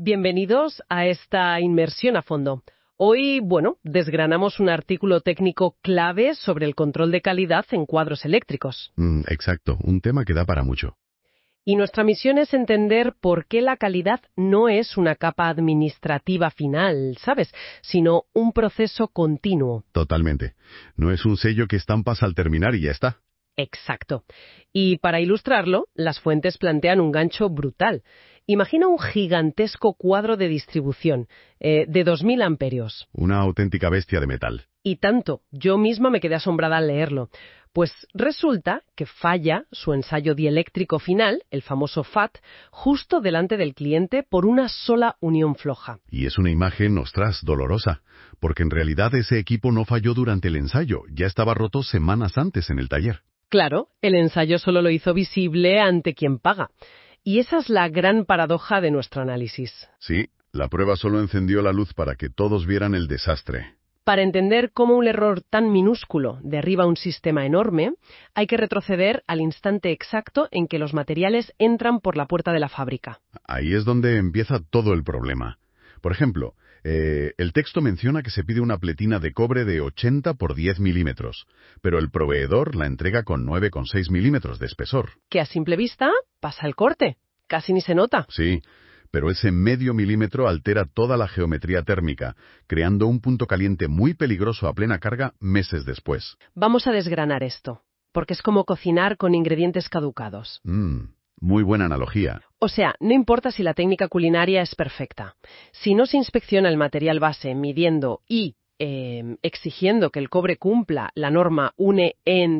Bienvenidos a esta inmersión a fondo. Hoy, desgranamos un artículo técnico clave sobre el control de calidad en cuadros eléctricos. Exacto, un tema que da para mucho. Y nuestra misión es entender por qué la calidad no es una capa administrativa final, ¿sabes? Sino un proceso continuo. Totalmente. No es un sello que estampas al terminar y ya está. Exacto. Y para ilustrarlo, las fuentes plantean un gancho brutal. Imagina un gigantesco cuadro de distribución de 2000 amperios. Una auténtica bestia de metal. Y tanto, yo misma me quedé asombrada al leerlo. Pues resulta que falla su ensayo dieléctrico final, el famoso FAT, justo delante del cliente por una sola unión floja. Y es una imagen, ostras, dolorosa, porque en realidad ese equipo no falló durante el ensayo, ya estaba roto semanas antes en el taller. Claro, el ensayo solo lo hizo visible ante quien paga. Y esa es la gran paradoja de nuestro análisis. Sí, la prueba solo encendió la luz para que todos vieran el desastre. Para entender cómo un error tan minúsculo derriba un sistema enorme, hay que retroceder al instante exacto en que los materiales entran por la puerta de la fábrica. Ahí es donde empieza todo el problema. Por ejemplo, el texto menciona que se pide una pletina de cobre de 80 por 10 milímetros, pero el proveedor la entrega con 9,6 milímetros de espesor. Que a simple vista pasa el corte, casi ni se nota. Sí, pero ese medio milímetro altera toda la geometría térmica, creando un punto caliente muy peligroso a plena carga meses después. Vamos a desgranar esto, porque es como cocinar con ingredientes caducados. Muy buena analogía. O sea, no importa si la técnica culinaria es perfecta. Si no se inspecciona el material base midiendo y exigiendo que el cobre cumpla la norma UNE EN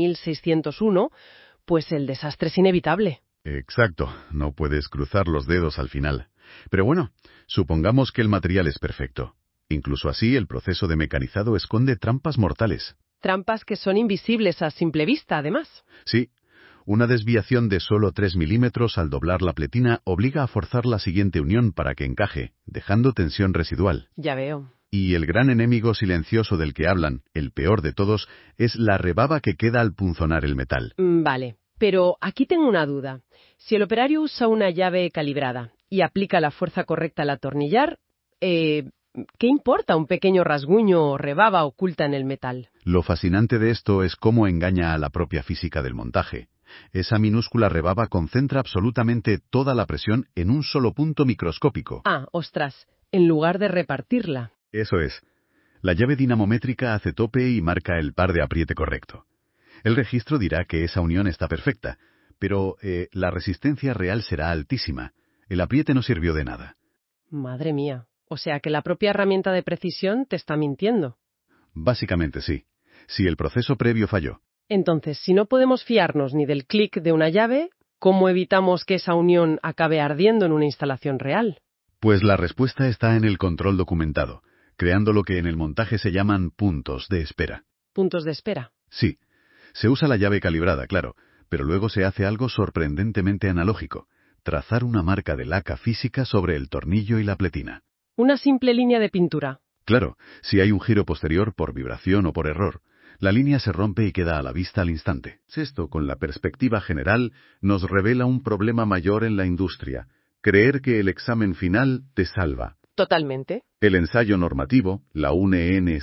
13601, pues el desastre es inevitable. Exacto, no puedes cruzar los dedos al final. Pero bueno, supongamos que el material es perfecto. Incluso así, el proceso de mecanizado esconde trampas mortales. Trampas que son invisibles a simple vista, además. Sí, una desviación de solo 3 milímetros al doblar la pletina obliga a forzar la siguiente unión para que encaje, dejando tensión residual. Ya veo. Y el gran enemigo silencioso del que hablan, el peor de todos, es la rebaba que queda al punzonar el metal. Vale, pero aquí tengo una duda. Si el operario usa una llave calibrada y aplica la fuerza correcta al atornillar, ¿qué importa un pequeño rasguño o rebaba oculta en el metal? Lo fascinante de esto es cómo engaña a la propia física del montaje. Esa minúscula rebaba concentra absolutamente toda la presión en un solo punto microscópico. Ah, ostras, en lugar de repartirla. Eso es. La llave dinamométrica hace tope y marca el par de apriete correcto. El registro dirá que esa unión está perfecta, pero la resistencia real será altísima. El apriete no sirvió de nada. Madre mía. O sea que la propia herramienta de precisión te está mintiendo. Básicamente sí. Si el proceso previo falló. Entonces, si no podemos fiarnos ni del clic de una llave, ¿cómo evitamos que esa unión acabe ardiendo en una instalación real? Pues la respuesta está en el control documentado, creando lo que en el montaje se llaman puntos de espera. ¿Puntos de espera? Sí. Se usa la llave calibrada, claro, pero luego se hace algo sorprendentemente analógico. Trazar una marca de laca física sobre el tornillo y la pletina. Una simple línea de pintura. Claro, si hay un giro posterior por vibración o por error, la línea se rompe y queda a la vista al instante. Esto, con la perspectiva general, nos revela un problema mayor en la industria. Creer que el examen final te salva. Totalmente. El ensayo normativo, la UNE EN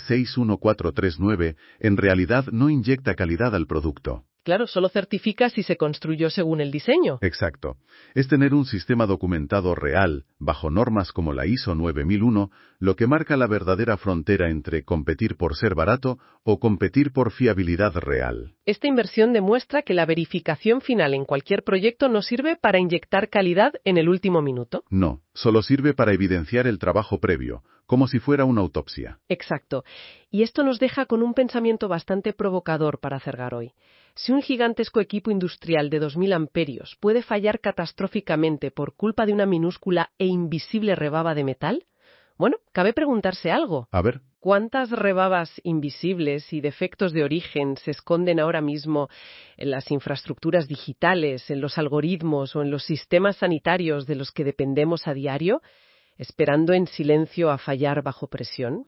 61439, en realidad no inyecta calidad al producto. Claro, solo certifica si se construyó según el diseño. Exacto. Es tener un sistema documentado real, bajo normas como la ISO 9001, lo que marca la verdadera frontera entre competir por ser barato o competir por fiabilidad real. Esta inversión demuestra que la verificación final en cualquier proyecto no sirve para inyectar calidad en el último minuto. No, solo sirve para evidenciar el trabajo previo, como si fuera una autopsia. Exacto. Y esto nos deja con un pensamiento bastante provocador para cerrar hoy. Si un gigantesco equipo industrial de 2000 amperios puede fallar catastróficamente por culpa de una minúscula e invisible rebaba de metal, bueno, cabe preguntarse algo. A ver. ¿Cuántas rebabas invisibles y defectos de origen se esconden ahora mismo en las infraestructuras digitales, en los algoritmos o en los sistemas sanitarios de los que dependemos a diario, esperando en silencio a fallar bajo presión?